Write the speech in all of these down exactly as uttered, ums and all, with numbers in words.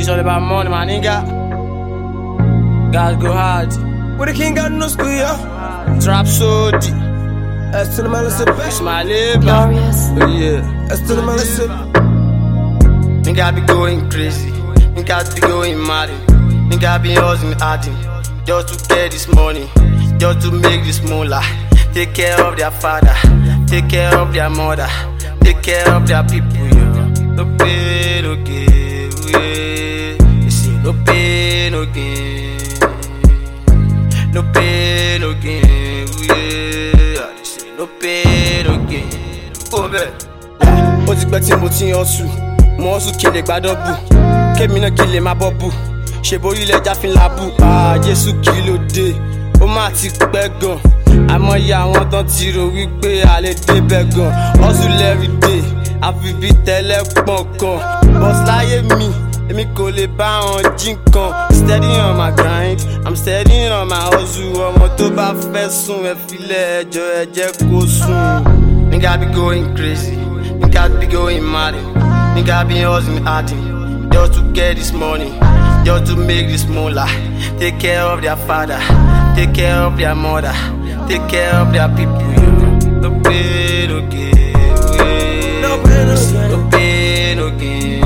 This all about money, my nigga. God go hard. With the king got no school, yeah. Trap so deep. As to the man, it's a It's my labor. Glorious. Oh, yeah. As to the man, it's a Nigga be going crazy. Nigga be going mad. Nigga be hustling adding. Just to get this money. Just to make this moolah. Take care of their father. Take care of their mother. Take care of their people, yeah. No pain, no gain, yeah. You see, no pain, no gain. No pain, no gain, yeah. You see, no pain, no gain. Oh, man. Ó ti pẹ́ tí mo ti ń hustle. Mo hustle kí lè gba double. Kémi náà kí lè má bọ́bù. Ṣé borí ilẹ̀ jáfin lábù? Ah, Jésù kí ló dé? Ó máa ti pẹ́ gan. Àmọ́yé àwọn tán ti rò wípé a lè débẹ̀ gan. Hustle everyday, àfi bí tẹ́lẹ̀ pọ̀n kan. Boss láyé mi, èmi kò lè bá wọn jí nǹkan. Steady on my grind, I'm steady on my hustle. Ọmọ tó bá fẹ́ sùn ẹ filẹ̀ ẹjọ́ ẹ jẹ́ kó sùn. Nigga be going crazy, nigga be going mad. Nigga be hustling adding, just to get this money, just to make this moolah. Take care of their father, take care of their mother, take care of their people, yeah. No pain, no gain, yeah. No pain, no gain. No pain, no gain.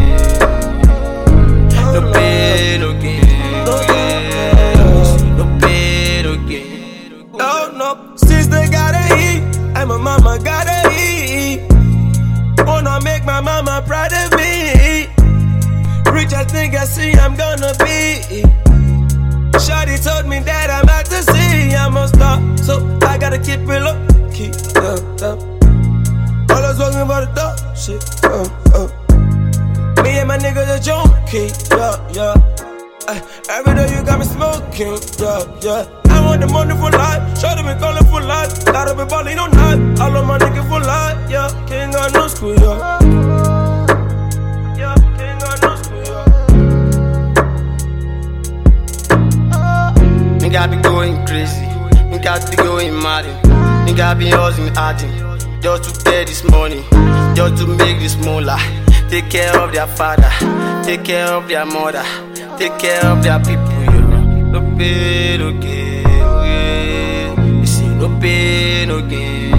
No pain, no gain, yeah. No pain, no gain. No, no, sister gotta eat, and my mama gotta eat. Wanna make my mama proud of me. Rich I think I see I'm gonna be. Shawty told me that I'm out to sea. I'm a star, so I gotta keep it low. Keep up, up. Always working for the dog, shit, uh, uh. Me and my niggas are junkie, yeah, yeah. Ay, every day you got me smoking, yeah, yeah. I want the money for life, show them me calling for life. Gotta be ballin' on night, all of my niggas for life, yeah. King got no school, yeah. Yeah, king got no school, yeah. Nigga be going crazy, nigga be going mad. Nigga be hustling adding, just to get this money, just to make this moolah. Take care of their father, take care of their mother, take care of their people, yeah. No pain, no gain, yeah. You see, no pain, no gain.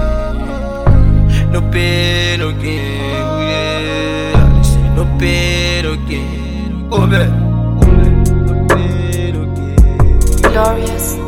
No pain, no gain, yeah. You see, no pain, no gain. Oh, man. No pain, no gain. Glorious.